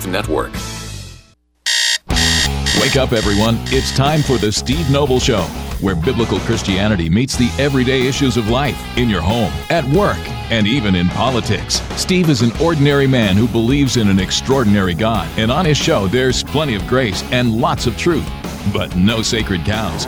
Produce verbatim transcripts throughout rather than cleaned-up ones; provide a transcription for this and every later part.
Truth Network. Wake up, everyone. It's time for the Steve Noble Show, where biblical Christianity meets the everyday issues of life in your home, at work, and even in politics. Steve is an ordinary man who believes in an extraordinary God, and on his show, there's plenty of grace and lots of truth, but no sacred cows.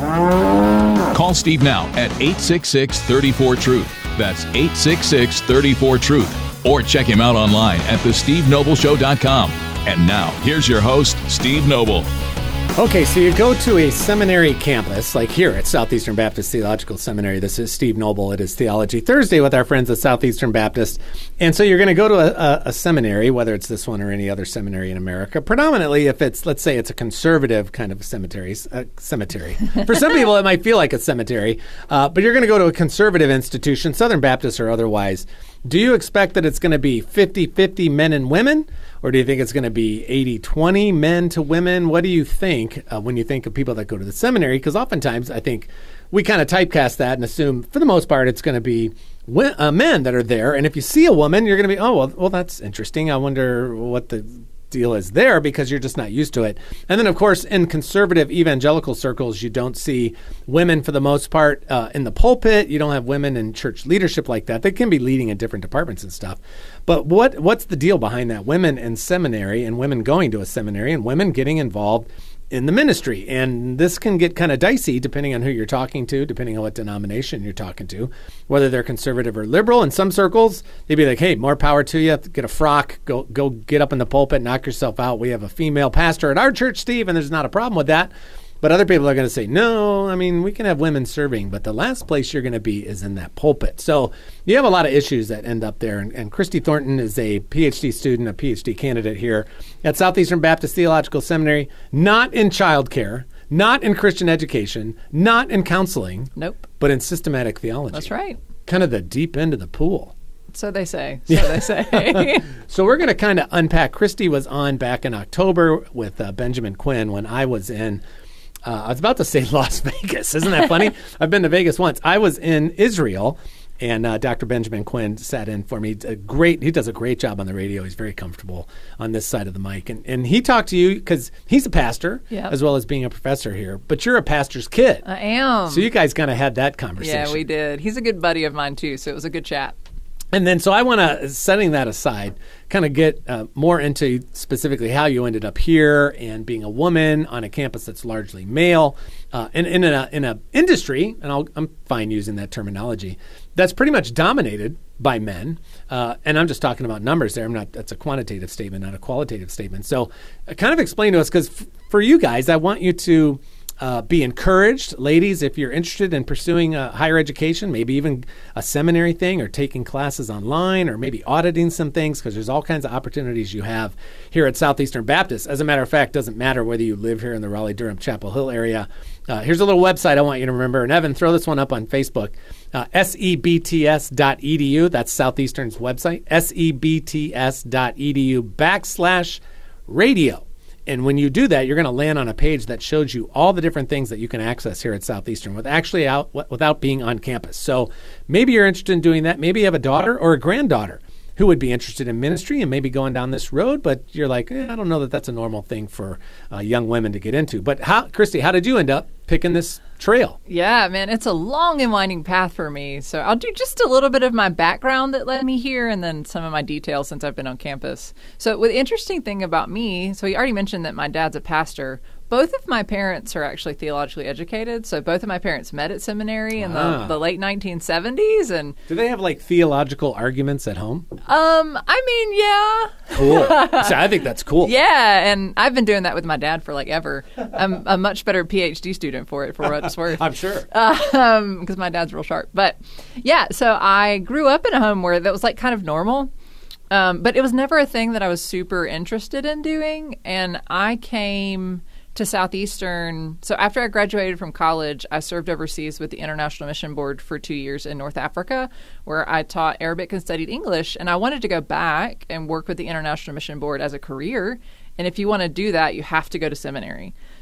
Call Steve now at eight six six, three four, truth. That's eight six six, three four, truth. Or check him out online at the steve noble show dot com. And now, here's your host, Steve Noble. Okay, so you go to a seminary campus, like here at Southeastern Baptist Theological Seminary. This is Steve Noble. It is Theology Thursday with our friends at Southeastern Baptist. And so you're going to go to a, a, a seminary, whether it's this one or any other seminary in America. Predominantly, if it's, let's say it's a conservative kind of cemetery. Uh, cemetery. For some people, it might feel like a cemetery. Uh, but you're going to go to a conservative institution, Southern Baptist or otherwise. Do you expect that it's going to be fifty-fifty men and women? Or do you think it's going to be eighty twenty men to women? What do you think uh, when you think of people that go to the seminary? Because oftentimes I think we kind of typecast that and assume, for the most part, it's going to be wi- uh, men that are there. And if you see a woman, you're going to be, oh, well, well, that's interesting. I wonder what the deal is there, because you're just not used to it. And then, of course, in conservative evangelical circles, you don't see women for the most part uh, in the pulpit. You don't have women in church leadership like that. They can be leading in different departments and stuff. But what what's the deal behind that? Women in seminary and women going to a seminary and women getting involved in the ministry. And this can get kind of dicey depending on who you're talking to, depending on what denomination you're talking to, whether they're conservative or liberal. In some circles, they'd be like, hey, more power to you. Get a frock. Go go get up in the pulpit, knock yourself out. We have a female pastor at our church, Steve, and there's not a problem with that. But other people are going to say, no, I mean, we can have women serving, but the last place you're going to be is in that pulpit. So you have a lot of issues that end up there. And, and Christy Thornton is a P H D student, a P H D candidate here at Southeastern Baptist Theological Seminary, not in childcare, not in Christian education, not in counseling. Nope. But in systematic theology. That's right. Kind of the deep end of the pool. So they say. So yeah. they say. So we're going to kind of unpack. Christy was on back in October with uh, Benjamin Quinn when I was in Uh, I was about to say Las Vegas. Isn't that funny? I've been to Vegas once. I was in Israel, and uh, Doctor Benjamin Quinn sat in for me. A great, he does a great job on the radio. He's very comfortable on this side of the mic. And, and he talked to you because he's a pastor, yep. as well as being a professor here. But you're a pastor's kid. I am. So you guys kind of had that conversation. Yeah, we did. He's a good buddy of mine, too, so it was a good chat. And then, so I want to, setting that aside, kind of get uh, more into specifically how you ended up here and being a woman on a campus that's largely male, uh, and, and in a in a industry, and I'll, I'm fine using that terminology, that's pretty much dominated by men. Uh, and I'm just talking about numbers there. I'm not. That's a quantitative statement, not a qualitative statement. So, uh, kind of explain to us, because f- for you guys, I want you to Uh, be encouraged, ladies, if you're interested in pursuing uh, higher education, maybe even a seminary thing or taking classes online or maybe auditing some things, because there's all kinds of opportunities you have here at Southeastern Baptist. As a matter of fact, doesn't matter whether you live here in the Raleigh-Durham, Chapel Hill area. Uh, here's a little website I want you to remember. And Evan, throw this one up on Facebook. Uh, S E B T S dot E D U. That's Southeastern's website. S E B T S dot E D U backslash radio. And when you do that, you're going to land on a page that shows you all the different things that you can access here at Southeastern with actually out without being on campus. So maybe you're interested in doing that. Maybe you have a daughter or a granddaughter who would be interested in ministry and maybe going down this road, but you're like, eh, I don't know that that's a normal thing for uh, young women to get into. But how, Christy, how did you end up picking this trail? Yeah, man, it's a long and winding path for me. So I'll do just a little bit of my background that led me here and then some of my details since I've been on campus. So the interesting thing about me, so you already mentioned that my dad's a pastor. Both of my parents are actually theologically educated. So both of my parents met at seminary in ah. the, the late nineteen seventies. And do they have like theological arguments at home? Um, I mean, yeah. Cool. So I think that's cool. Yeah, and I've been doing that with my dad for like ever. I'm a much better P H D student for it, for what it's worth. I'm sure. Um, because my dad's real sharp. But yeah, so I grew up in a home where that was like kind of normal. Um, but it was never a thing that I was super interested in doing. And I came to Southeastern. So after I graduated from college, I served overseas with the International Mission Board for two years in North Africa, where I taught Arabic and studied English. And I wanted to go back and work with the International Mission Board as a career. And if you want to do that, you have to go to seminary.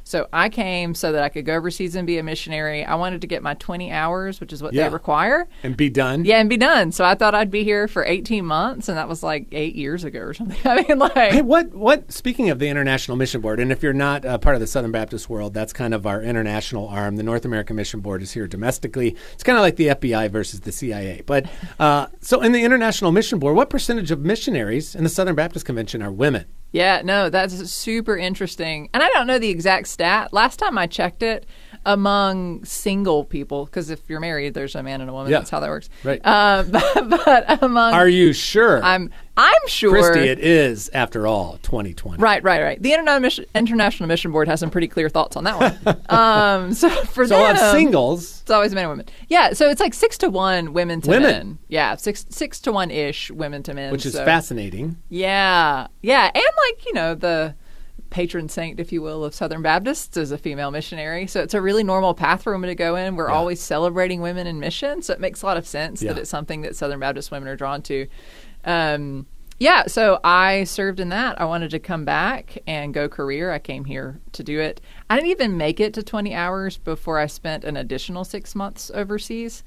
So I came so that I could go overseas and be a missionary. I wanted to get my twenty hours, which is what Yeah. they require. And be done. Yeah, and be done. So I thought I'd be here for eighteen months, and that was like eight years ago or something. I mean, like... Hey, what, what, speaking of the International Mission Board, and if you're not uh, part of the Southern Baptist world, that's kind of our international arm. The North American Mission Board is here domestically. It's kind of like the F B I versus the C I A. But uh, so in the International Mission Board, what percentage of missionaries in the Southern Baptist Convention are women? Yeah, no, that's super interesting. And I don't know the exact stat. Last time I checked it, among single people, because if you're married, there's a man and a woman. Yeah. That's how that works. Right. Uh, but, but among... Are you sure? I'm I'm sure. Christy, it is, after all, twenty twenty. Right, right, right. The Interna- Mission, International Mission Board has some pretty clear thoughts on that one. um, so for So them, of singles... it's always men and women. Yeah, so it's like six to one women to Women. men. Yeah, six six to one ish women to men. Which is so. fascinating. Yeah, yeah, and like you know the patron saint, if you will, of Southern Baptists is a female missionary. So it's a really normal path for women to go in. We're Yeah. always celebrating women in mission, so it makes a lot of sense Yeah. that it's something that Southern Baptist women are drawn to. Um, yeah, so I served in that. I wanted to come back and go career. I came here to do it. I didn't even make it to twenty hours before I spent an additional six months overseas.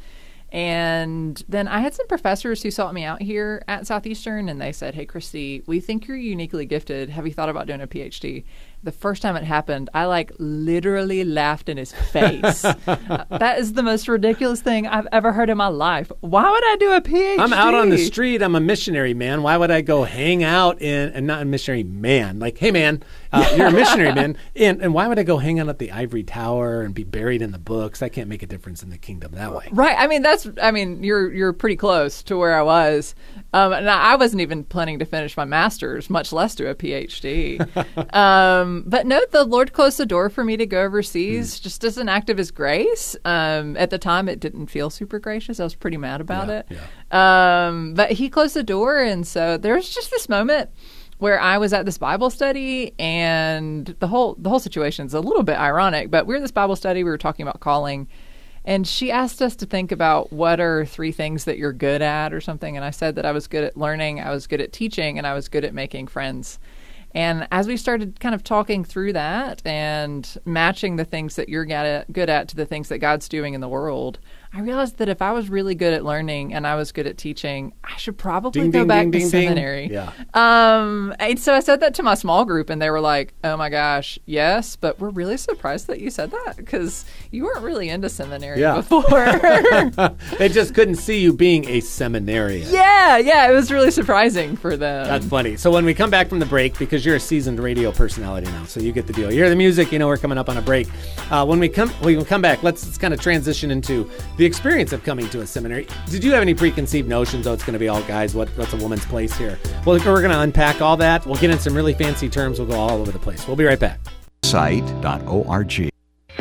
And then I had some professors who sought me out here at Southeastern, and they said, hey, Christy, we think you're uniquely gifted. Have you thought about doing a P H D? The first time it happened, I like literally laughed in his face. uh, that is the most ridiculous thing I've ever heard in my life. Why would I do a P H D? I'm out on the street. I'm a missionary man. Why would I go hang out in, and not a missionary man? Like, hey, man, uh, you're a missionary man. And, and why would I go hang out at the ivory tower and be buried in the books? I can't make a difference in the kingdom that way. Right. I mean, that's, I mean, you're you're pretty close to where I was. Um, and I wasn't even planning to finish my master's, much less do a P H D. um, but no, the Lord closed the door for me to go overseas mm. just as an act of his grace. Um, at the time, it didn't feel super gracious. I was pretty mad about yeah, it. Yeah. Um, but he closed the door. And so there was just this moment where I was at this Bible study, and the whole the whole situation is a little bit ironic, but we were in this Bible study. We were talking about calling. And she asked us to think about what are three things that you're good at or something. And I said that I was good at learning, I was good at teaching, and I was good at making friends. And as we started kind of talking through that and matching the things that you're good at to the things that God's doing in the world, I realized that if I was really good at learning and I was good at teaching, I should probably ding, go ding, back ding, to ding, seminary. Ding. Yeah. Um, and so I said that to my small group, and they were like, oh my gosh, yes, but we're really surprised that you said that because you weren't really into seminary yeah. before. They just couldn't see you being a seminarian. Yeah, yeah, it was really surprising for them. That's funny. So when we come back from the break, because you're a seasoned radio personality now, so you get the deal. You hear the music, you know we're coming up on a break. Uh, when we come, we will come back. Let's, let's kind of transition into the experience of coming to a seminary. Did you have any preconceived notions? Oh, it's going to be all guys. What, what's a woman's place here? Well, we're going to unpack all that. We'll get in some really fancy terms. We'll go all over the place. We'll be right back. site dot org. You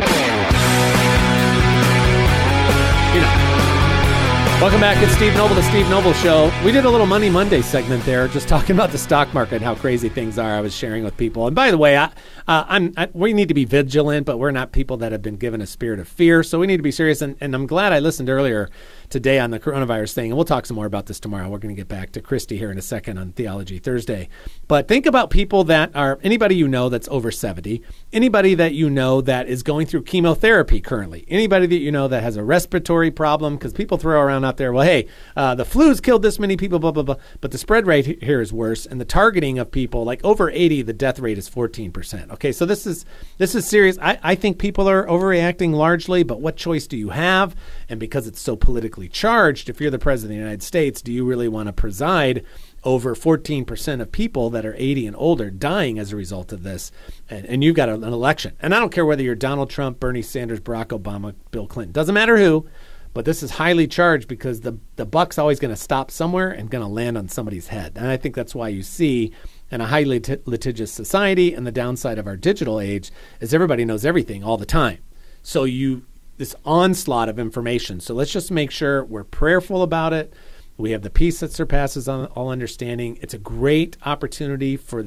know. Welcome back. It's Steve Noble, the Steve Noble Show. We did a little Money Monday segment there, just talking about the stock market and how crazy things are. I was sharing with people. And by the way, I, uh, I'm, I, we need to be vigilant, but we're not people that have been given a spirit of fear. So we need to be serious. And, and I'm glad I listened earlier today on the coronavirus thing. And we'll talk some more about this tomorrow. We're going to get back to Christy here in a second on Theology Thursday. But think about people that are, anybody you know that's over seventy, anybody that you know that is going through chemotherapy currently, anybody that you know that has a respiratory problem, because people throw around out there, well, hey, uh, the flu's killed this many people, blah, blah, blah. But the spread rate here is worse. And the targeting of people, like over eighty, the death rate is fourteen percent. Okay, so this is this is serious. I, I think people are overreacting largely, but what choice do you have? And because it's so politically charged, if you're the president of the United States, do you really want to preside over fourteen percent of people that are eighty and older dying as a result of this? And, and you've got an election. And I don't care whether you're Donald Trump, Bernie Sanders, Barack Obama, Bill Clinton. Doesn't matter who. But this is highly charged because the, the buck's always going to stop somewhere and going to land on somebody's head. And I think that's why you see in a highly lit- litigious society, and the downside of our digital age is everybody knows everything all the time. So you this onslaught of information. So let's just make sure we're prayerful about it. We have the peace that surpasses all understanding. It's a great opportunity for the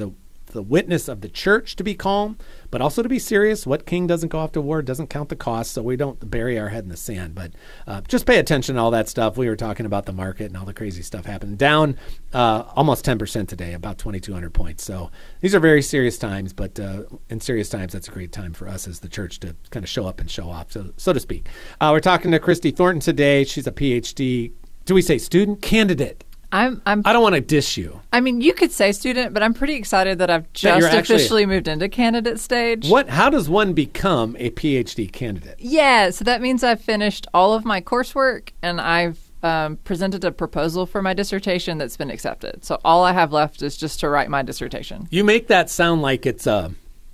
the witness of the church to be calm, but also to be serious. What king doesn't go off to war doesn't count the cost, so we don't bury our head in the sand. But uh, just pay attention to all that stuff. We were talking about the market and all the crazy stuff happening. Down uh, almost ten percent today, about twenty-two hundred points. So these are very serious times, but uh, in serious times, that's a great time for us as the church to kind of show up and show off, so, so to speak. Uh, we're talking to Christy Thornton today. She's a P H D, do we say student? Candidate. I'm, I'm, I don't want to dish you. I mean, you could say student, but I'm pretty excited that I've just you're actually- officially moved into candidate stage. What? How does one become a P H D candidate? Yeah, so that means I've finished all of my coursework and I've um, presented a proposal for my dissertation that's been accepted. So all I have left is just to write my dissertation. You make that sound like it's a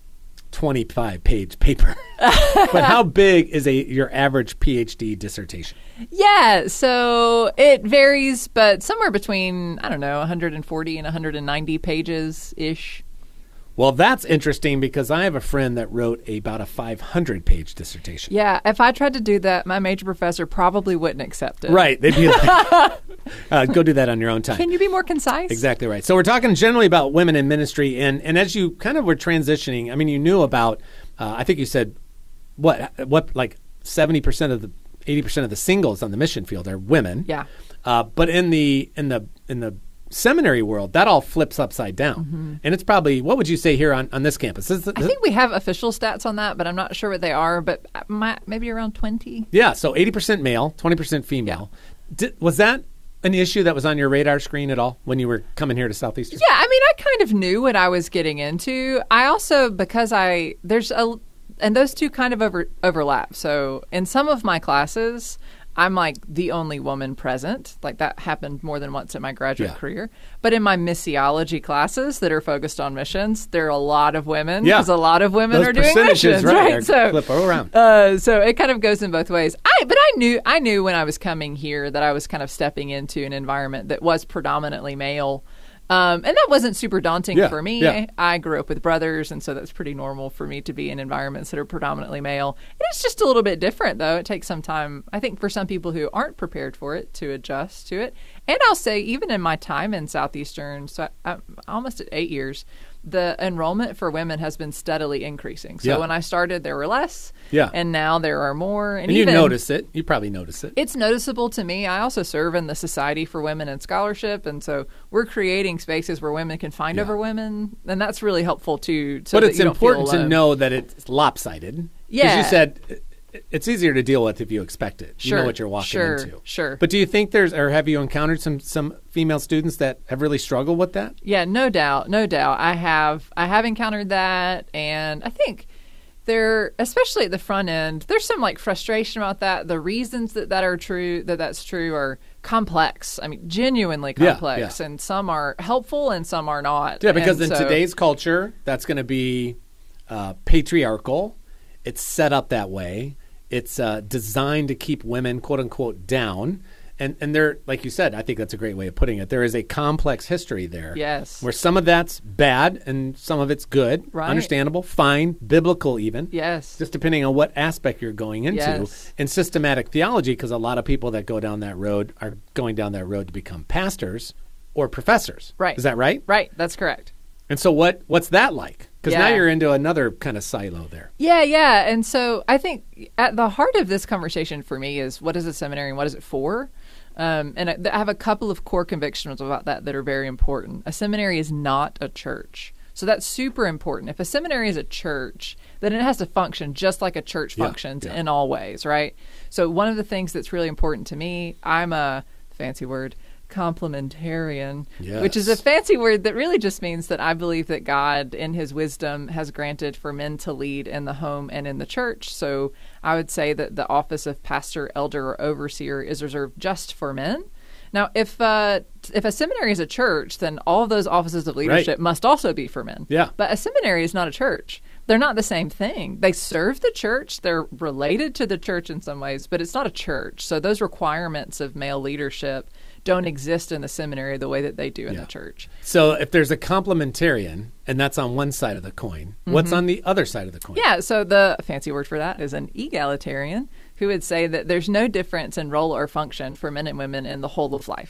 twenty-five page paper. But how big is a your average P H D dissertation? Yeah, so it varies, but somewhere between, I don't know, one hundred forty and one hundred ninety pages-ish. Well, that's interesting because I have a friend that wrote about a five hundred page dissertation. Yeah, if I tried to do that, my major professor probably wouldn't accept it. Right. They'd be like, uh, go do that on your own time. Can you be more concise? Exactly right. So we're talking generally about women in ministry. And, and as you kind of were transitioning, I mean, you knew about, uh, I think you said, what, what like seventy percent of the, eighty percent of the singles on the mission field are women. Yeah. Uh, but in the, in the, in the, seminary world, that all flips upside down. Mm-hmm. And it's probably, what would you say here on, on this campus? Is it, I think we have official stats on that, but I'm not sure what they are, but my, maybe around twenty. Yeah, so eighty percent male, twenty percent female. Yeah. Did, was that an issue that was on your radar screen at all when you were coming here to Southeastern? Yeah, I mean, I kind of knew what I was getting into. I also, because I, there's a, and those two kind of over, overlap. So in some of my classes, I'm like the only woman present. Like that happened more than once in my graduate yeah. career. But in my missiology classes that are focused on missions, there are a lot of women yeah. because a lot of women Those are doing percentages, missions, right? right? So flip around. Uh, so it kind of goes in both ways. I but I knew I knew when I was coming here that I was kind of stepping into an environment that was predominantly male. Um, and that wasn't super daunting yeah, for me. yeah. I grew up with brothers, and so that's pretty normal for me to be in environments that are predominantly male. It is just a little bit different, though. It takes some time, I think, for some people who aren't prepared for it to adjust to it. And I'll say, even in my time in Southeastern, so I, I'm almost at eight years, the enrollment for women has been steadily increasing. So yeah. when I started, there were less, yeah. and now there are more. And, and you even, notice it. You probably notice it. It's noticeable to me. I also serve in the Society for Women in Scholarship, and so we're creating spaces where women can find yeah. other women, and that's really helpful too. So but that it's you don't feel important to alone. know that it's lopsided. Yeah. Because you said it's easier to deal with if you expect it. Sure. You know what you're walking sure. into. Sure. But do you think there's, or have you encountered some some female students that have really struggled with that? Yeah, no doubt, no doubt. I have, I have encountered that, and I think there, especially at the front end, there's some like frustration about that. The reasons that that are true, that that's true, are complex. I mean, genuinely complex, yeah, yeah. and some are helpful and some are not. Yeah, because and in so, today's culture, that's going to be uh, patriarchal. It's set up that way. It's uh, designed to keep women, quote unquote, down. And and there, like you said, I think that's a great way of putting it. There is a complex history there. Yes. Where some of that's bad and some of it's good. Right. Understandable, fine, biblical even. Yes. Just depending on what aspect you're going into. Yes. And systematic theology, because a lot of people that go down that road are going down that road to become pastors or professors. Right. Is that right? Right. That's correct. And so what what's that like? Because now Yeah. you're into another kind of silo there. Yeah, yeah. And so I think at the heart of this conversation for me is, what is a seminary and what is it for? Um, and I, I have a couple of core convictions about that that are very important. A seminary is not a church. So that's super important. If a seminary is a church, then it has to function just like a church Yeah, functions yeah. in all ways, right? So one of the things that's really important to me, I'm a fancy word, complementarian, which is a Yes. fancy word that really just means that I believe that God, in his wisdom, has granted for men to lead in the home and in the church. So I would say that the office of pastor, elder, or overseer is reserved just for men. Now, if uh, if a seminary is a church, then all of those offices of leadership must also be for men. Yeah. But a seminary is not a church. They're not the same thing. They serve the church. They're related to the church in some ways, but it's not a church. So those requirements of male leadership don't exist in the seminary the way that they do in Yeah. the church. So if there's a complementarian, and that's on one side of the coin, what's on the other side of the coin? Yeah, so the fancy word for that is an egalitarian, who would say that there's no difference in role or function for men and women in the whole of life.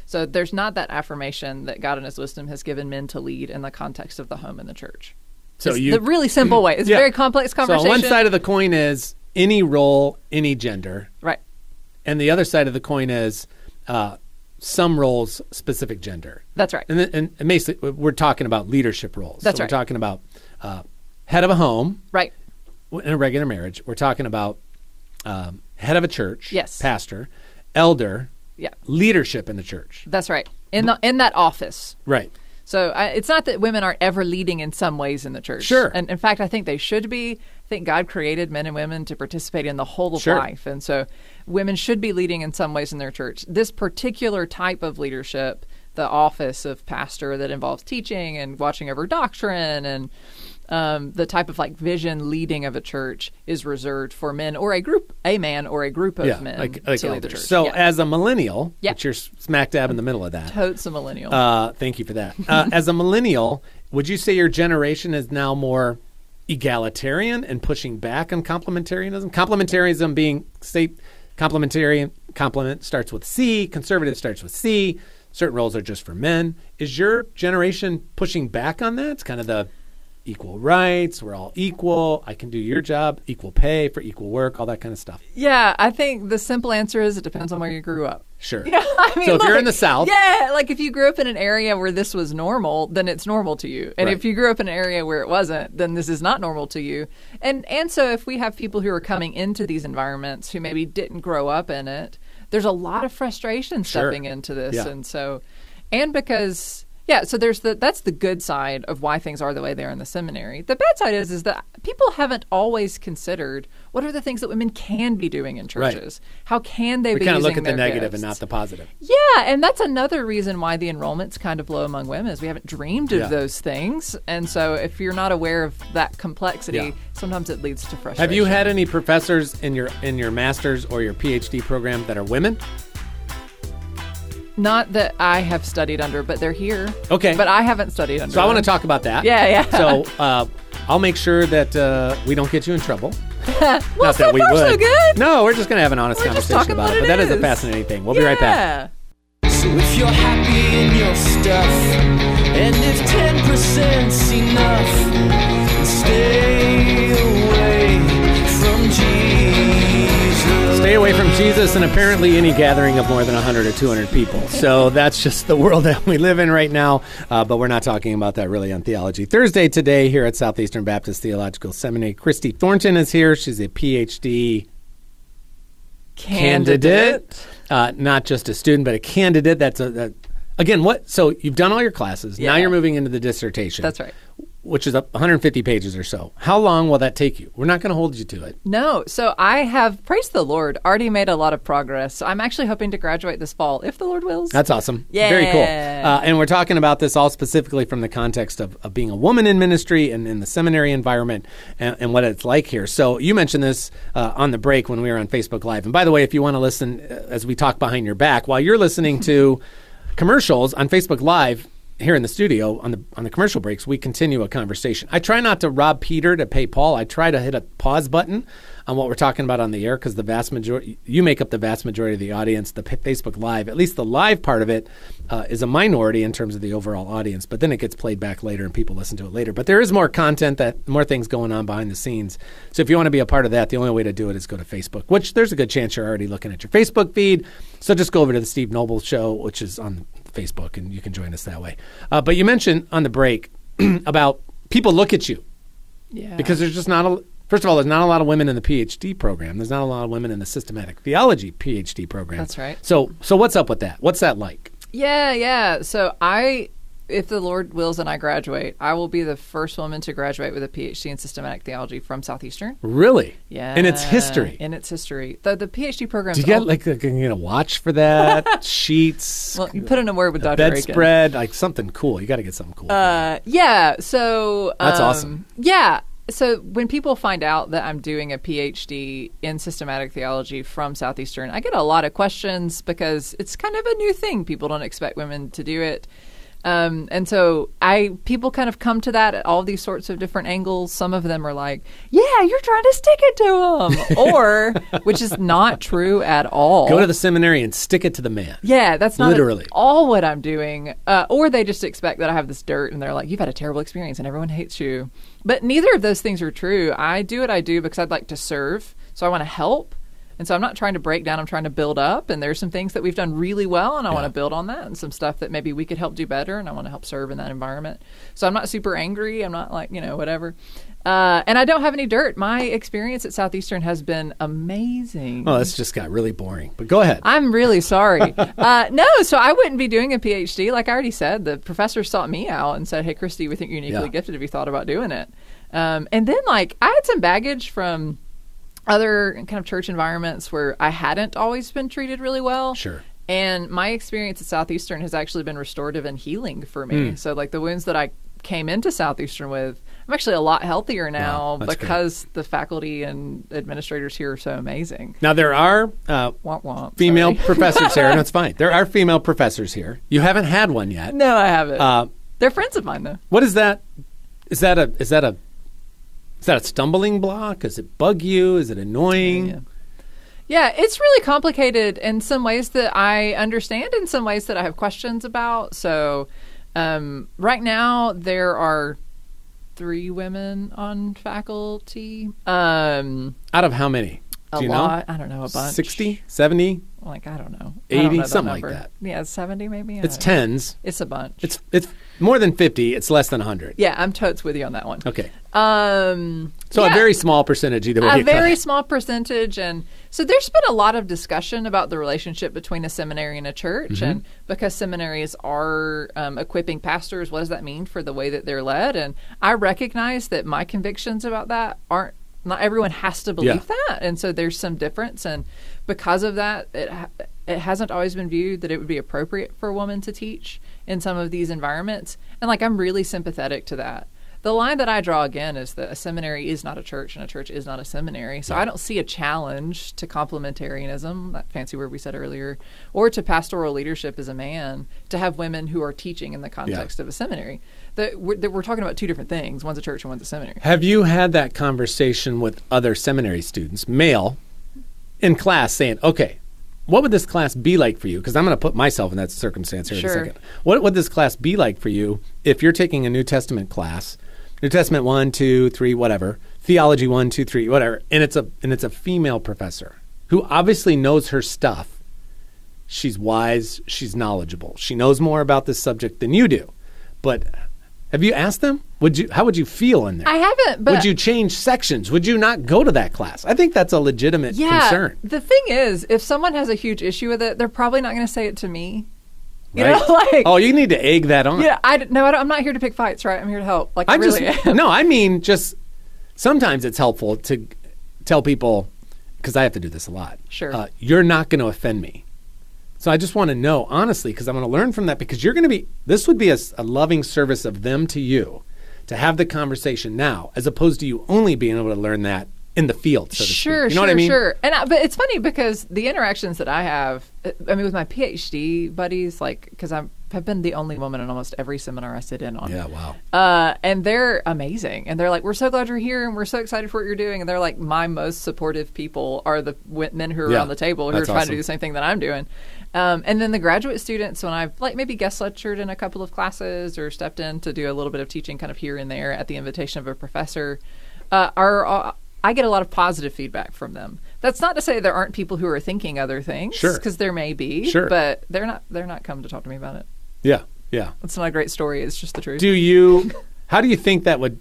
So there's not that affirmation that God in his wisdom has given men to lead in the context of the home and the church. So it's you, the really simple way. It's yeah. a very complex conversation. So on one side of the coin is any role, any gender. Right. And the other side of the coin is uh, some roles, specific gender. That's right. And, and, and basically, we're talking about leadership roles. That's so right. We're talking about uh, head of a home. Right. In a regular marriage. We're talking about um, head of a church. Yes. Pastor, elder. Yeah. Leadership in the church. That's right. In the in that office. Right. So I, it's not that women aren't ever leading in some ways in the church. Sure. And in fact, I think they should be. I think God created men and women to participate in the whole of Sure. life. And so women should be leading in some ways in their church. This particular type of leadership, the office of pastor that involves teaching and watching over doctrine and um, the type of like vision leading of a church is reserved for men or a group, a man or a group of Yeah. men Like, like to lead the elders. church. So yeah. as a millennial, Yeah. which you're smack dab in the middle of that. Totes a millennial. Uh, thank you for that. Uh, as a millennial, would you say your generation is now more egalitarian and pushing back on complementarianism? Complementarianism being, say, complementarian, complement starts with C, conservative starts with C, certain roles are just for men. Is your generation pushing back on that? It's kind of the equal rights, we're all equal, I can do your job, equal pay for equal work, all that kind of stuff. Yeah, I think the simple answer is it depends on where you grew up. Sure. You know, I mean, So if you're like, in the South- yeah, like if you grew up in an area where this was normal, then it's normal to you. And Right. if you grew up in an area where it wasn't, then this is not normal to you. And and so if we have people who are coming into these environments who maybe didn't grow up in it, there's a lot of frustration Sure. stepping into this. Yeah. And so, and because. Yeah, so there's the that's the good side of why things are the way they are in the seminary. The bad side is is that people haven't always considered what are the things that women can be doing in Right. churches. How can they We be kind of using look at the their negative gifts? and not the positive. Yeah, and that's another reason why the enrollment's kind of low among women is we haven't dreamed of Yeah. those things. And so if you're not aware of that complexity, Yeah. sometimes it leads to frustration. Have you had any professors in your in your master's or your PhD program that are women? Not that I have studied under, but they're here. Okay. But I haven't studied under. So I want to them. talk about that. Yeah, yeah. So uh, I'll make sure that uh, we don't get you in trouble. well, Not so that we far would. so good. No, we're just going to have an honest We're just conversation talking about what it. But it that is a is. fascinating thing. We'll be right back. Yeah. So if you're happy in your stuff, and if ten percent's enough, stay away from Jesus. Stay away from Jesus and apparently any gathering of more than one hundred or two hundred people. So that's just the world that we live in right now. Uh, but we're not talking about that really on Theology Thursday today here at Southeastern Baptist Theological Seminary. Christy Thornton is here. She's a P H D candidate, uh, not just a student, but a candidate. That's a, that, again, what? So you've done all your classes. Now Yeah. you're moving into the dissertation. That's right. Which is up one hundred fifty pages or so. How long will that take you? We're not going to hold you to it. No. So I have, praise the Lord, already made a lot of progress. So I'm actually hoping to graduate this fall, if the Lord wills. That's awesome. Yeah. Very cool. Uh, and we're talking about this all specifically from the context of, of being a woman in ministry and in the seminary environment and, and what it's like here. So you mentioned this uh, on the break when we were on Facebook Live. And by the way, if you want to listen uh, as we talk behind your back, while you're listening to commercials on Facebook Live, here in the studio on the on the commercial breaks, we continue a conversation. I try not to rob Peter to pay Paul. I try to hit a pause button on what we're talking about on the air because the vast majority, you make up the vast majority of the audience. The P- Facebook Live, at least the live part of it, uh, is a minority in terms of the overall audience. But then it gets played back later and people listen to it later. But there is more content, that more things going on behind the scenes. So if you want to be a part of that, the only way to do it is go to Facebook, which there's a good chance you're already looking at your Facebook feed. So just go over to the Steve Noble Show, which is on Facebook, and you can join us that way. Uh, but you mentioned on the break about people look at you Yeah. because there's just not a, first of all, there's not a lot of women in the PhD program. There's not a lot of women in the systematic theology PhD program. That's right. So, so what's up with that? What's that like? Yeah, yeah. So I, if the Lord wills and I graduate, I will be the first woman to graduate with a PhD in systematic theology from Southeastern. Really? Yeah. In its history. In its history. The, the PhD program. Do you get like a, you know, watch for that? Sheets? Well, you put in a word with Doctor Aiken. Bedspread? Like something cool. You got to get something cool. Uh, yeah. So That's um, awesome. Yeah. So when people find out that I'm doing a PhD in systematic theology from Southeastern, I get a lot of questions because it's kind of a new thing. People don't expect women to do it. Um, and so I people kind of come to that at all these sorts of different angles. Some of them are like, yeah, you're trying to stick it to them. Or, which is not true at all. Go to the seminary and stick it to the man. Yeah, that's not Literally. at all what I'm doing. Uh, or they just expect that I have this dirt and they're like, you've had a terrible experience and everyone hates you. But neither of those things are true. I do what I do because I'd like to serve. So I want to help. And so I'm not trying to break down. I'm trying to build up. And there's some things that we've done really well, and I Yeah. want to build on that. And some stuff that maybe we could help do better, and I want to help serve in that environment. So I'm not super angry. I'm not like, you know, whatever. Uh, and I don't have any dirt. My experience at Southeastern has been amazing. Oh, that's just got really boring. But go ahead. I'm really sorry. uh, no, so I wouldn't be doing a P H D. Like I already said, the professor sought me out and said, hey, Christy, we think you're uniquely Yeah. gifted. Have you thought about doing it? Um, and then, like, I had some baggage from other kind of church environments where I hadn't always been treated really well. Sure. And my experience at Southeastern has actually been restorative and healing for me. Mm. So, like, the wounds that I came into Southeastern with, I'm actually a lot healthier now Wow, that's because the faculty and administrators here are so amazing. Now, there are uh, Womp womp. female Sorry. professors here. No, it's fine. There are female professors here. You haven't had one yet. No, I haven't. Uh, They're friends of mine, though. what is that? Is that a is that a is that a stumbling block? Does it bug you? Is it annoying? Yeah. Yeah, it's really complicated in some ways that I understand, in some ways that I have questions about. So um, right now there are three women on faculty. Um, Out of how many? a Do you lot. know? I don't know, a bunch. sixty, seventy? Like, I don't know. I eighty, don't know the something like number. that. Yeah, seventy maybe. I It's don't know. tens. It's a bunch. It's it's more than fifty. It's less than one hundred. yeah, I'm totes with you on that one. Okay. Um, So yeah. a very small percentage either way. a you cut very it. small percentage. And so there's been a lot of discussion about the relationship between a seminary and a church. Mm-hmm. And because seminaries are um, equipping pastors, what does that mean for the way that they're led? And I recognize that my convictions about that aren't, not everyone has to believe Yeah. that. And so there's some difference. And because of that, it, ha- it hasn't always been viewed that it would be appropriate for a woman to teach in some of these environments. And like, I'm really sympathetic to that. The line that I draw again is that a seminary is not a church and a church is not a seminary. So I don't see a challenge to complementarianism, that fancy word we said earlier, or to pastoral leadership as a man to have women who are teaching in the context of a seminary. That we're, that we're talking about two different things. One's a church and one's a seminary. Have you had that conversation with other seminary students, male, in class saying, okay, what would this class be like for you? Because I'm going to put myself in that circumstance here Sure. in a second. What would this class be like for you if you're taking a New Testament class, New Testament one, two, three, whatever, theology one, two, three, whatever, and it's a and it's a female professor who obviously knows her stuff. She's wise, she's knowledgeable. She knows more about this subject than you do. But have you asked them? Would you? How would you feel in there? I haven't, but would you change sections? Would you not go to that class? I think that's a legitimate yeah, concern. the thing is, if someone has a huge issue with it, they're probably not going to say it to me. You Right? know, like, oh, you need to egg that on. yeah, I d- no, I don't, I'm not here to pick fights, right? I'm here to help. Like, I, I really just am. no. I mean, just sometimes it's helpful to tell people, because I have to do this a lot. Sure. uh, you're not going to offend me. So I just want to know honestly, because I want to learn from that. Because you're going to be. This would be a, s- a loving service of them to you, to have the conversation now, as opposed to you only being able to learn that in the field. So to Sure, speak. You know sure, what I mean? sure. And I, but it's funny because the interactions that I have, I mean, with my P H D buddies, like, because I'm I've been the only woman in almost every seminar I sit in on. Yeah. Wow. Uh, and they're amazing. And they're like, we're so glad you're here and we're so excited for what you're doing. And they're like, my most supportive people are the w- men who are Yeah, around the table who are that's trying awesome. to do the same thing that I'm doing. Um, and then the graduate students, when I've like maybe guest lectured in a couple of classes or stepped in to do a little bit of teaching kind of here and there at the invitation of a professor, uh, are uh, I get a lot of positive feedback from them. That's not to say there aren't people who are thinking other things. Sure. Because there may be. Sure. But they're not, they're not come to talk to me about it. Yeah. Yeah. It's not a great story. It's just the truth. Do you? How do you think that would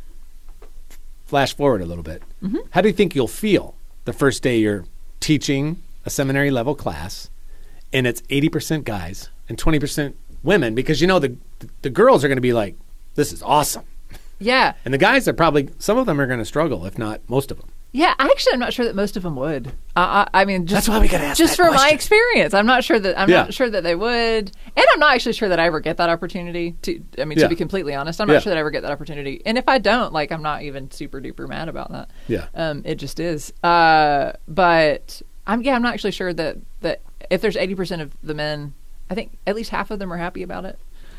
flash forward a little bit? Mm-hmm. How do you think you'll feel the first day you're teaching a seminary level class, and it's eighty percent guys and twenty percent women? Because you know the the girls are going to be like, "This is awesome," Yeah. and the guys are probably some of them are going to struggle, if not most of them. Yeah, actually, I'm not sure that most of them would. Uh, I, I mean, just, That's why we gotta ask just that from my question. experience, I'm not sure that I'm Yeah. not sure that they would, and I'm not actually sure that I ever get that opportunity. To I mean, Yeah. to be completely honest, I'm Yeah. not sure that I ever get that opportunity. And if I don't, like, I'm not even super duper mad about that. Yeah. um, it just is. Uh, but I'm yeah, I'm not actually sure that that if there's eighty percent of the men, I think at least half of them are happy about it.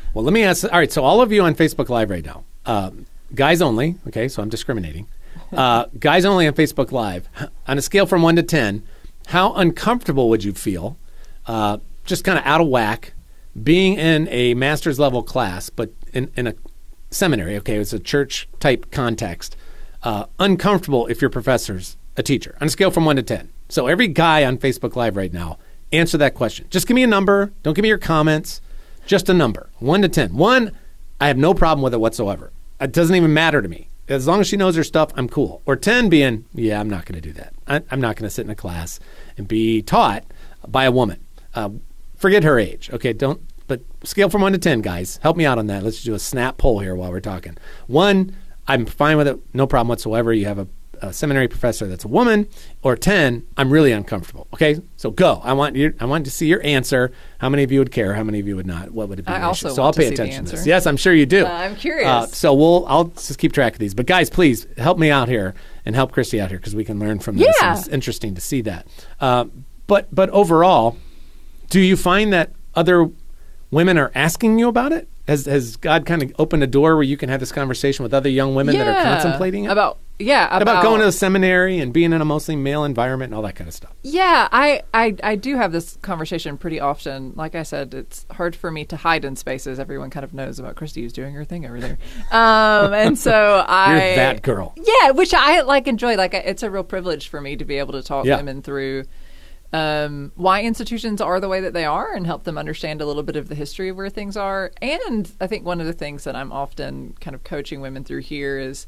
Well, let me ask. All right, so all of you on Facebook Live right now, um, guys only. Okay, so I'm discriminating. Uh, guys only on Facebook Live. On a scale from one to ten, how uncomfortable would you feel, uh, just kind of out of whack, being in a master's level class, but in, in a seminary? Okay, it's a church type context. Uh, uncomfortable if your professor's a teacher. On a scale from one to ten. So every guy on Facebook Live right now, answer that question. Just give me a number. Don't give me your comments. Just a number. One to ten. One, I have no problem with it whatsoever. It doesn't even matter to me. As long as she knows her stuff, I'm cool. Or ten being, yeah, I'm not going to do that. I, I'm not going to sit in a class and be taught by a woman. Uh, forget her age. Okay, don't. But scale from one to ten, guys. Help me out on that. Let's do a snap poll here while we're talking. One, I'm fine with it. No problem whatsoever. You have a a seminary professor that's a woman. Or ten, I'm really uncomfortable. Okay, so go. I want you. I want to see your answer. How many of you would care? How many of you would not? What would it be? I also so want I'll pay to see attention the to this. answer. Yes, I'm sure you do. Uh, I'm curious. Uh, so we'll. I'll just keep track of these. But guys, please help me out here and help Christy out here because we can learn from this. Yeah. And it's interesting to see that. Uh, but but overall, do you find that other women are asking you about it? Has has God kind of opened a door where you can have this conversation with other young women yeah. that are contemplating it? About yeah, about, about going to the seminary and being in a mostly male environment and all that kind of stuff. Yeah, I, I, I do have this conversation pretty often. Like I said, it's hard for me to hide in spaces. Everyone kind of knows about Christy who's doing her thing over there. Um, and so I... You're that girl. Yeah, which I like enjoy. Like it's a real privilege for me to be able to talk Yeah. women through um, why institutions are the way that they are and help them understand a little bit of the history of where things are. And I think one of the things that I'm often kind of coaching women through here is...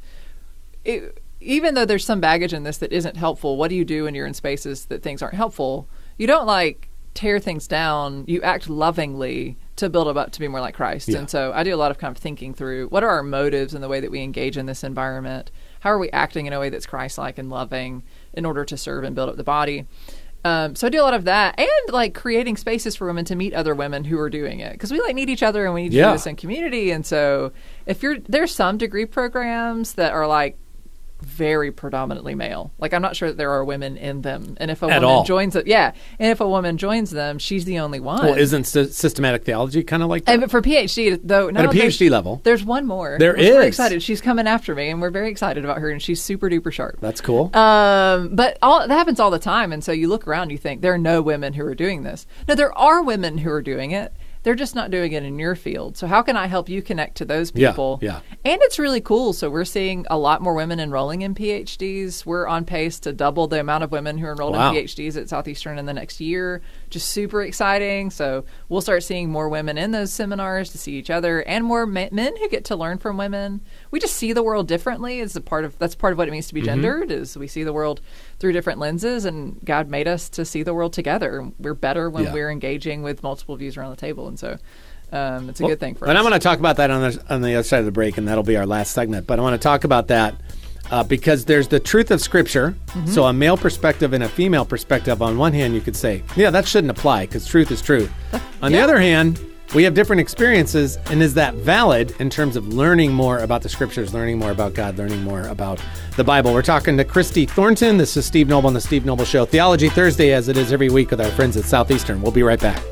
It, even though there's some baggage in this that isn't helpful, what do you do when you're in spaces that things aren't helpful? You don't like tear things down. You act lovingly to build them up to be more like Christ. Yeah. And so I do a lot of kind of thinking through what are our motives in the way that we engage in this environment? How are we acting in a way that's Christ-like and loving in order to serve and build up the body? Um, so I do a lot of that and like creating spaces for women to meet other women who are doing it because we like need each other and we need to Yeah. do this in community. And so if you're, there's some degree programs that are like very predominantly male. Like I'm not sure that there are women in them. And if a At woman all. joins it, yeah. And if a woman joins them, she's the only one. Well, isn't sy- systematic theology kind of like that? And but for PhD though, no, At a there's- PhD level. there's one more. There We're super is. excited. She's coming after me, and we're very excited about her. And she's super duper sharp. That's cool. Um, but all that happens all the time, and so you look around, you think there are no women who are doing this. No, there are women who are doing it. They're just not doing it in your field. So how can I help you connect to those Yeah, people? yeah. And it's really cool. So we're seeing a lot more women enrolling in PhDs. We're on pace to double the amount of women who are enrolled Wow. in PhDs at Southeastern in the next year. Just super exciting. So we'll start seeing more women in those seminars to see each other and more ma- men who get to learn from women. We just see the world differently. Is a part of that's part of what it means to be Mm-hmm. gendered. Is we see the world through different lenses, and God made us to see the world together. We're better when Yeah. we're engaging with multiple views around the table, and so um, it's a Well, good thing for and us. I'm going to talk about that on the, on the other side of the break, and that'll be our last segment. But I want to talk about that uh, because there's the truth of Scripture. Mm-hmm. So a male perspective and a female perspective. On one hand, you could say, yeah, that shouldn't apply because truth is truth. On the Yeah. other hand, we have different experiences, and is that valid in terms of learning more about the Scriptures, learning more about God, learning more about the Bible? We're talking to Christy Thornton. This is Steve Noble on the Steve Noble Show. Theology Thursday, as it is every week with our friends at Southeastern. We'll be right back.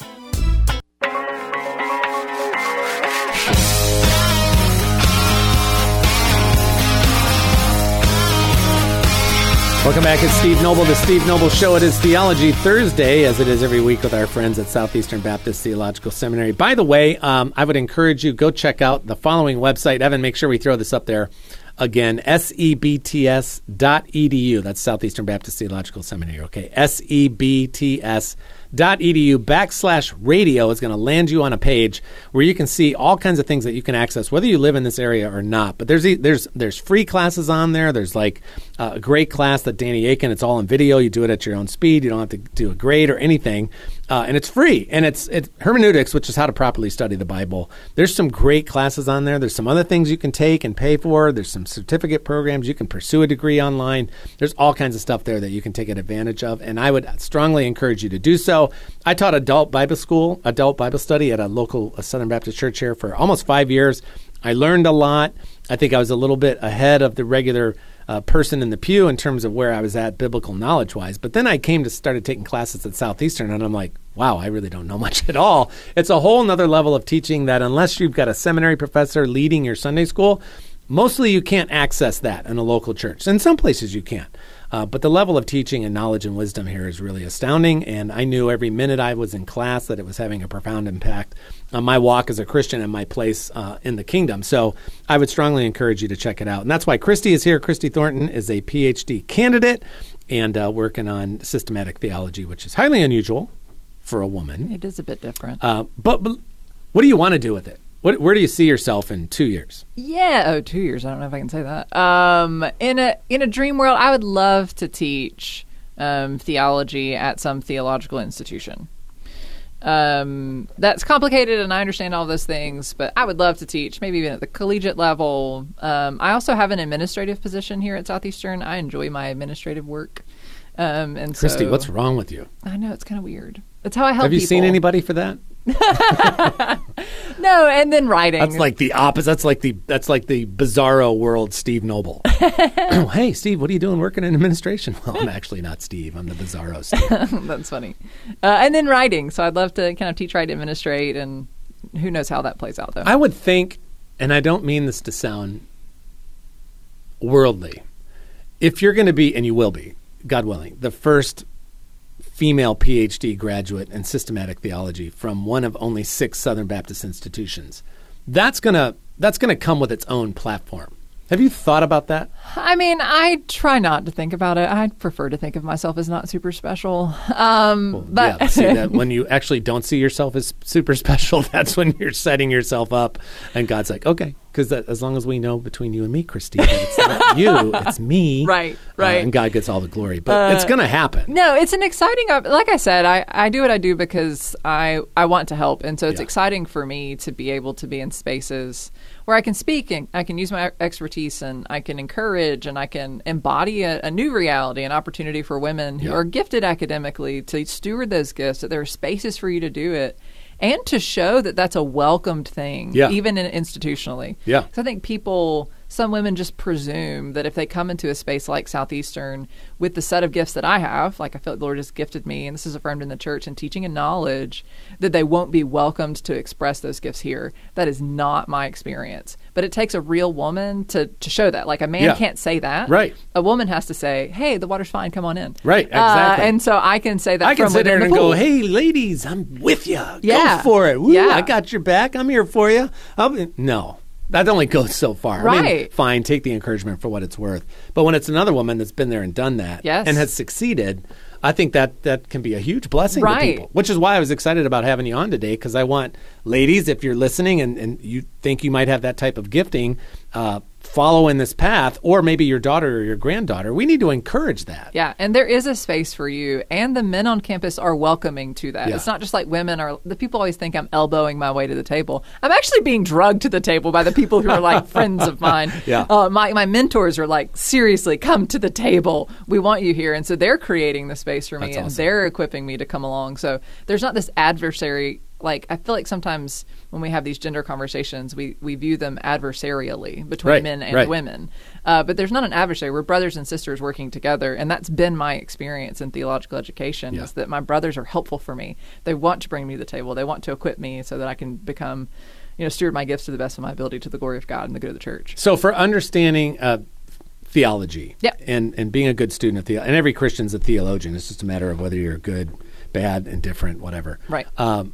Welcome back. It's Steve Noble, the Steve Noble Show. It is Theology Thursday, as it is every week with our friends at Southeastern Baptist Theological Seminary. By the way, um, I would encourage you, go check out the following website. Evan, make sure we throw this up there again, S E B T S dot E D U. That's Southeastern Baptist Theological Seminary, okay? S E B T S dot E D U backslash radio is going to land you on a page where you can see all kinds of things that you can access, whether you live in this area or not. But there's e- there's there's free classes on there. There's like uh, a great class that Danny Aiken, it's all in video. You do it at your own speed. You don't have to do a grade or anything. Uh, and it's free. And it's, it's hermeneutics, which is how to properly study the Bible. There's some great classes on there. There's some other things you can take and pay for. There's some certificate programs. You can pursue a degree online. There's all kinds of stuff there that you can take advantage of. And I would strongly encourage you to do so. I taught adult Bible school, adult Bible study at a local a Southern Baptist church here for almost five years. I learned a lot. I think I was a little bit ahead of the regular uh, person in the pew in terms of where I was at biblical knowledge-wise. But then I came to started taking classes at Southeastern, and I'm like, wow, I really don't know much at all. It's a whole nother level of teaching that unless you've got a seminary professor leading your Sunday school, mostly you can't access that in a local church. In some places you can. Uh, but the level of teaching and knowledge and wisdom here is really astounding, and I knew every minute I was in class that it was having a profound impact on my walk as a Christian and my place uh, in the kingdom. So I would strongly encourage you to check it out. And that's why Christy is here. Christy Thornton is a P H D candidate and uh, working on systematic theology, which is highly unusual for a woman. It is a bit different. Uh, but, but what do you want to do with it? What, where do you see yourself in two years? Yeah, oh, two years. I don't know if I can say that. Um, in a in a dream world, I would love to teach um, theology at some theological institution. Um, that's complicated, and I understand all those things, but I would love to teach, maybe even at the collegiate level. Um, I also have an administrative position here at Southeastern. I enjoy my administrative work. Um, and Christy, so, what's wrong with you? I know, it's kind of weird. That's how I help Have you people. seen anybody for that? No, and then writing. That's like the opposite. That's like the that's like the bizarro world Steve Noble. Oh, hey, Steve, what are you doing working in administration? Well, I'm actually not Steve. I'm the bizarro Steve. That's funny. Uh, and then writing. So I'd love to kind of teach, write, administrate, and who knows how that plays out, though. I would think, and I don't mean this to sound worldly, if you're going to be, and you will be, God willing, the first female P H D graduate in systematic theology from one of only six Southern Baptist institutions, that's gonna that's gonna come with its own platform. Have you thought about that? I mean, I try not to think about it. I prefer to think of myself as not super special. Um, Well, but yeah, see that when you actually don't see yourself as super special, that's when you're setting yourself up, and God's like, okay, because as long as we know between you and me, Christine, that it's not you, it's me, Right, uh, right. and God gets all the glory. But it's going to happen. No, it's an exciting, op- like I said, I, I do what I do because I, I want to help. And so it's Yeah. exciting for me to be able to be in spaces where I can speak and I can use my expertise and I can encourage and I can embody a, a new reality, an opportunity for women who Yeah. are gifted academically to steward those gifts, that there are spaces for you to do it. And to show that that's a welcomed thing, Yeah. even in, institutionally. Yeah. So I think people, some women just presume that if they come into a space like Southeastern with the set of gifts that I have, like I feel like the Lord has gifted me, and this is affirmed in the church, and teaching and knowledge, that they won't be welcomed to express those gifts here. That is not my experience. But it takes a real woman to, to show that. Like a man Yeah. can't say that. Right. A woman has to say, hey, the water's fine, come on in. Right, exactly. Uh, and so I can say that I can from sit there within and the go, pool. hey, ladies, I'm with you. Yeah. Go for it. Woo, Yeah. I got your back. I'm here for you. I'll be, no, that only goes so far. I mean, Right. fine, take the encouragement for what it's worth. But when it's another woman that's been there and done that Yes. and has succeeded, I think that that can be a huge blessing to Right. people, which is why I was excited about having you on today, because I want ladies, if you're listening and, and you think you might have that type of gifting, uh, follow in this path, or maybe your daughter or your granddaughter. We need to encourage that. Yeah, and there is a space for you, and the men on campus are welcoming to that. Yeah. It's not just like women are. The people always think I'm elbowing my way to the table. I'm actually being drugged to the table by the people who are like friends of mine. Yeah. Uh, my my mentors are like, seriously, come to the table. We want you here, and so they're creating the space for me, That's and awesome. they're equipping me to come along. So there's not this adversary. Like, I feel like sometimes when we have these gender conversations, we, we view them adversarially between Right, men and right. women. Uh, but there's not an adversary. We're brothers and sisters working together. And that's been my experience in theological education, Yeah. is that my brothers are helpful for me. They want to bring me to the table. They want to equip me so that I can become, you know, steward my gifts to the best of my ability to the glory of God and the good of the church. So for understanding uh, theology Yep. and, and being a good student of theology, and every Christian's a theologian. It's just a matter of whether you're good, bad, indifferent, whatever. Right. Um,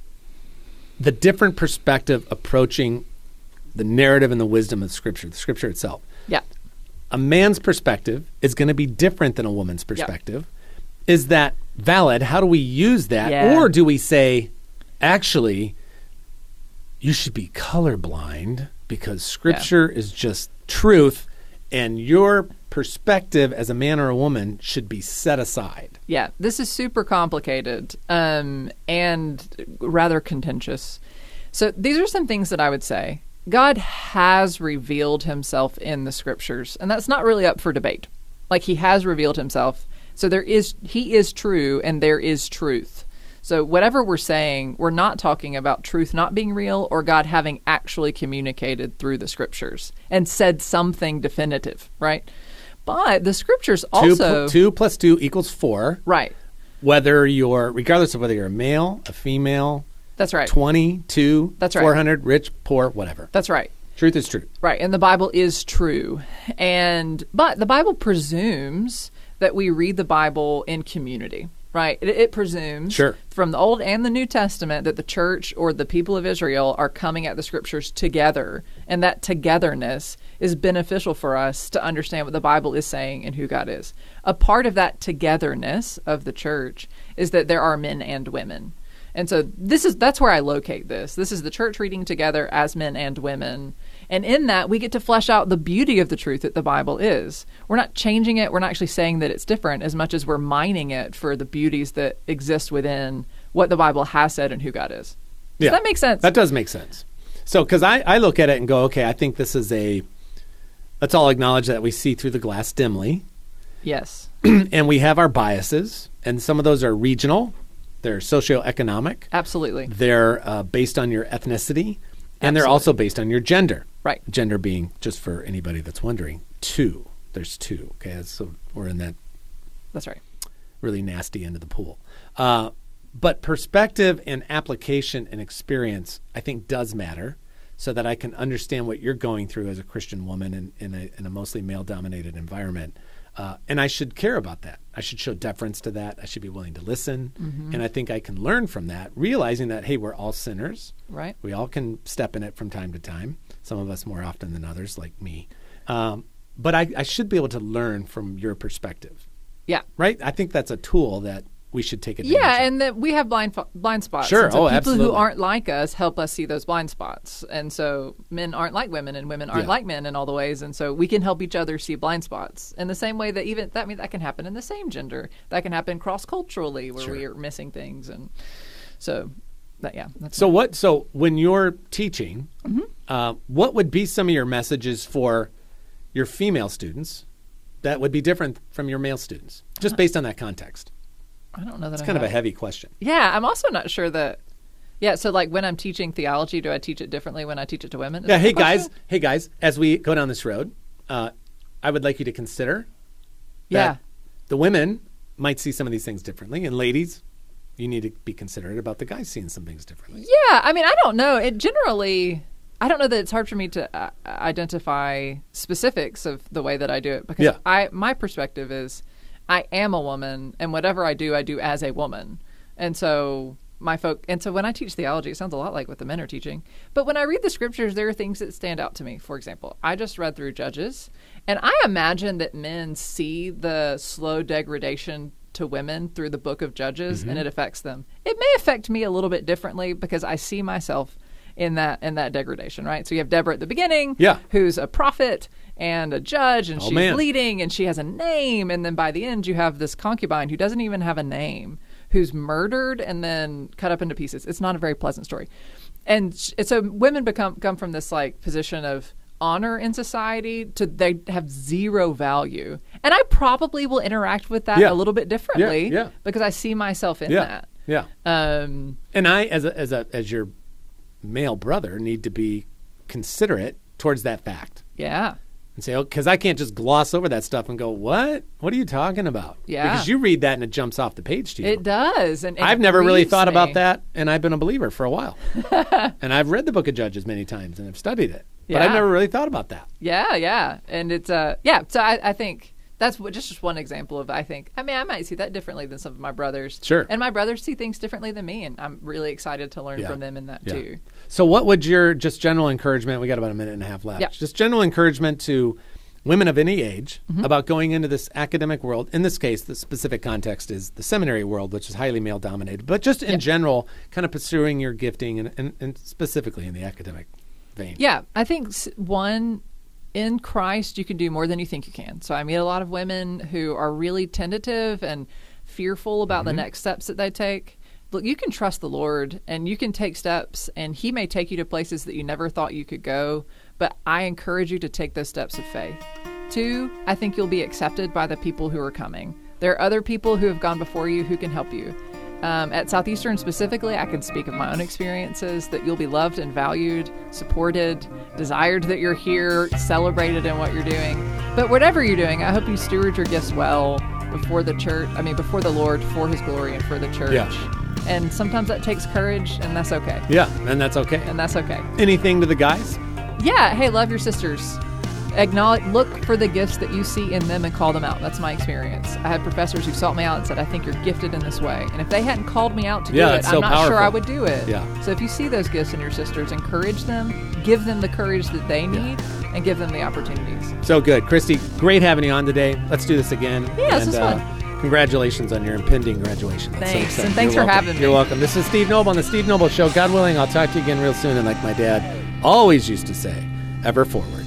the different perspective approaching the narrative and the wisdom of Scripture, the Scripture itself. Yeah. A man's perspective is going to be different than a woman's perspective. Is that valid? How do we use that? Yeah. Or do we say, actually, you should be colorblind because Scripture is just truth, and your perspective as a man or a woman should be set aside? Yeah, this is super complicated um, and rather contentious. So these are some things that I would say. God has revealed himself in the scriptures, and that's not really up for debate. Like, he has revealed himself. So there is, he is true, and there is truth. So whatever we're saying, we're not talking about truth not being real or God having actually communicated through the scriptures and said something definitive, right? But the scriptures Two, also... pl- two plus two equals four. Right. Whether you're, regardless of whether you're a male, a female, That's right. twenty, two, That's right. four hundred, rich, poor, whatever. That's right. Truth is true. Right, and the Bible is true. And but the Bible presumes that we read the Bible in community, right? It, it presumes Sure. from the Old and the New Testament that the church or the people of Israel are coming at the scriptures together, and that togetherness is beneficial for us to understand what the Bible is saying and who God is. A part of that togetherness of the church is that there are men and women. And so this is that's where I locate this. This is the church reading together as men and women. And in that, we get to flesh out the beauty of the truth that the Bible is. We're not changing it. We're not actually saying that it's different as much as we're mining it for the beauties that exist within what the Bible has said and who God is. Does Yeah. that make sense? That does make sense. So, because I, I look at it and go, okay, I think this is a, let's all acknowledge that we see through the glass dimly, Yes. and we have our biases, and some of those are regional, they're socioeconomic, Absolutely. they're uh, based on your ethnicity, and they're Absolutely. also based on your gender. Right. Gender being, just for anybody that's wondering, two. There's two. Okay, so we're in that That's right. really nasty end of the pool. Uh, but perspective and application and experience, I think, does matter, so that I can understand what you're going through as a Christian woman in, in, a, in a mostly male-dominated environment. Uh, and I should care about that. I should show deference to that. I should be willing to listen. Mm-hmm. And I think I can learn from that, realizing that, hey, we're all sinners. Right. We all can step in it from time to time, some of us more often than others, like me. Um, but I, I should be able to learn from your perspective. Yeah. Right? I think that's a tool that we should take advantage Yeah, of. and that we have blind fo- blind spots. Sure. And so Oh, people absolutely. who aren't like us help us see those blind spots. And so men aren't like women, and women aren't Yeah. like men in all the ways. And so we can help each other see blind spots. In the same way that even that I mean that can happen in the same gender. That can happen cross culturally, where Sure. we are missing things. And so, that yeah. That's So what? So when you're teaching, Mm-hmm. uh, what would be some of your messages for your female students that would be different from your male students, just based on that context? I don't know that It's I kind of a have- heavy question. Yeah, I'm also not sure that. Yeah, so like when I'm teaching theology, do I teach it differently when I teach it to women? Is Yeah. that Hey the question? guys. Hey guys. As we go down this road, uh, I would like you to consider Yeah. that the women might see some of these things differently, and ladies, you need to be considerate about the guys seeing some things differently. Yeah, I mean, I don't know. It generally, I don't know that it's hard for me to uh, identify specifics of the way that I do it because Yeah. I my perspective is I am a woman, and whatever I do, I do as a woman, and so my folk. And so when I teach theology, it sounds a lot like what the men are teaching. But when I read the scriptures, there are things that stand out to me. For example, I just read through Judges, and I imagine that men see the slow degradation to women through the book of Judges, and it affects them. It may affect me a little bit differently because I see myself in that in that degradation, right? So you have Deborah at the beginning, Yeah. who's a prophet and a judge, and Oh, she's man. leading, and she has a name, and then by the end you have this concubine who doesn't even have a name, who's murdered and then cut up into pieces. It's not a very pleasant story, and sh- so women become come from this like position of honor in society to they have zero value, and I probably will interact with that Yeah. a little bit differently yeah. because I see myself in Yeah. that. Yeah. Um, And I, as a, as a as your male brother, need to be considerate towards that fact yeah. and say, oh, because I can't just gloss over that stuff and go, what? What are you talking about? Yeah. Because you read that and it jumps off the page to you. It does. And, and I've it never really grieves thought me. about that, and I've been a believer for a while. And I've read the book of Judges many times and I've studied it. But I've Yeah. never really thought about that. Yeah, yeah. And it's, uh, yeah. So I, I think that's what, just, just one example of, I think, I mean, I might see that differently than some of my brothers. Sure. And my brothers see things differently than me. And I'm really excited to learn Yeah. from them in that Yeah. too. So what would your just general encouragement, we got about a minute and a half left, Yeah. just general encouragement to women of any age Mm-hmm. about going into this academic world? In this case, the specific context is the seminary world, which is highly male dominated, but just in general, kind of pursuing your gifting and, and, and specifically in the academic vein. Yeah, I think s- one, in Christ, you can do more than you think you can. So I meet a lot of women who are really tentative and fearful about the next steps that they take. Look, you can trust the Lord and you can take steps, and He may take you to places that you never thought you could go. But I encourage you to take those steps of faith. Two, I think you'll be accepted by the people who are coming. There are other people who have gone before you who can help you. Um, at Southeastern specifically, I can speak of my own experiences, that you'll be loved and valued, supported, desired that you're here, celebrated in what you're doing. But whatever you're doing, I hope you steward your gifts well before the church, I mean, before the Lord, for his glory and for the church. Yeah. And sometimes that takes courage, and that's okay. Yeah, and that's okay. And that's okay. Anything to the guys? Yeah, hey, love your sisters. Acknowledge, look for the gifts that you see in them and call them out. That's my experience. I had professors who sought me out and said, I think you're gifted in this way. And if they hadn't called me out to Yeah, do it, it's I'm so not powerful. sure I would do it. Yeah. So if you see those gifts in your sisters, encourage them, give them the courage that they need, and give them the opportunities. So good. Christy, great having you on today. Let's do this again. Yeah, this and, is uh, fun. Congratulations on your impending graduation. That's so Thanks, exciting. and thanks You're for welcome. having me. You're welcome. This is Steve Noble on The Steve Noble Show. God willing, I'll talk to you again real soon. And like my dad always used to say, ever forward.